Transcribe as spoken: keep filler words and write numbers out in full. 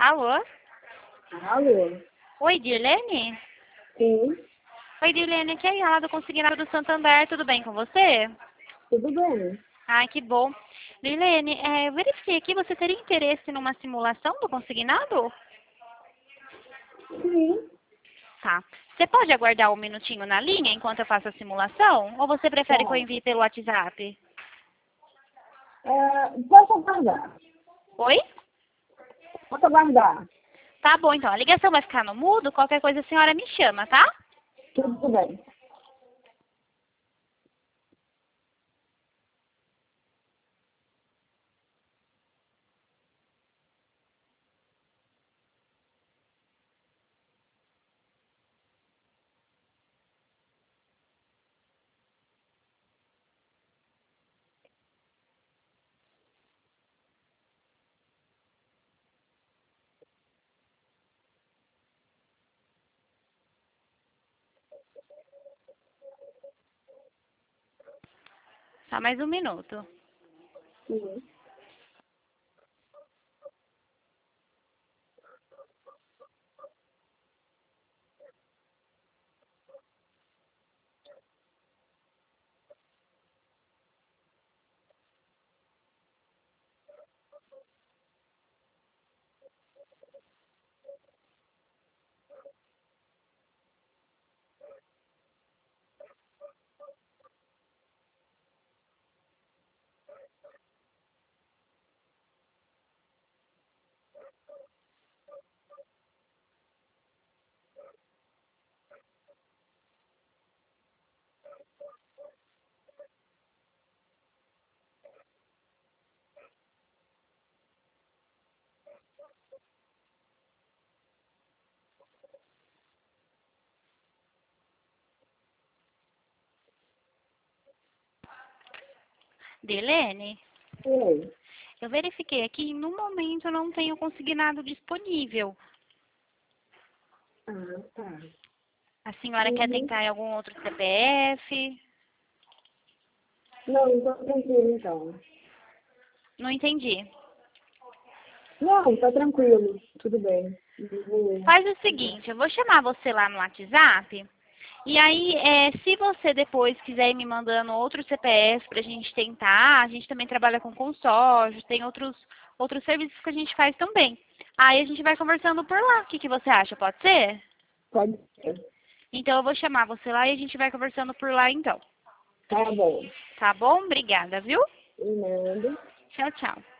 Alô? Alô? Oi, Dirlene? Sim, Oi, Dirlene, aqui é a Yala do Consignado do Santander, tudo bem com você? tudo bem? Ai, que bom. Dirlene, é, eu verifiquei aqui, você teria interesse numa simulação do consignado? Sim. Tá. Você pode aguardar um minutinho na linha enquanto eu faço a simulação? Ou você prefere que eu Tá. envie pelo WhatsApp? É, posso aguardar? Oi? Posso aguardar? Tá bom, então. A ligação vai ficar no mudo, qualquer coisa a senhora me chama, tá? Tudo bem. Só mais um minuto. Sim. Dirlene, Oi. eu verifiquei aqui e no momento eu não tenho consignado disponível. Ah, tá. A senhora quer Uhum. tentar em algum outro C P F? Não, então tranquilo, então. Não entendi. Não, tá tranquilo. Tudo bem. Eu vou- Faz o seguinte, eu vou chamar você lá no WhatsApp. E aí, é, se você depois quiser ir me mandando outro C P F pra gente tentar, a gente também trabalha com consórcio, tem outros, outros serviços que a gente faz também. Aí a gente vai conversando por lá. O que, que você acha? Pode ser? Pode ser. Então eu vou chamar você lá e a gente vai conversando por lá então. Tá bom. Tá bom? Obrigada, viu? E nada. Tchau, tchau.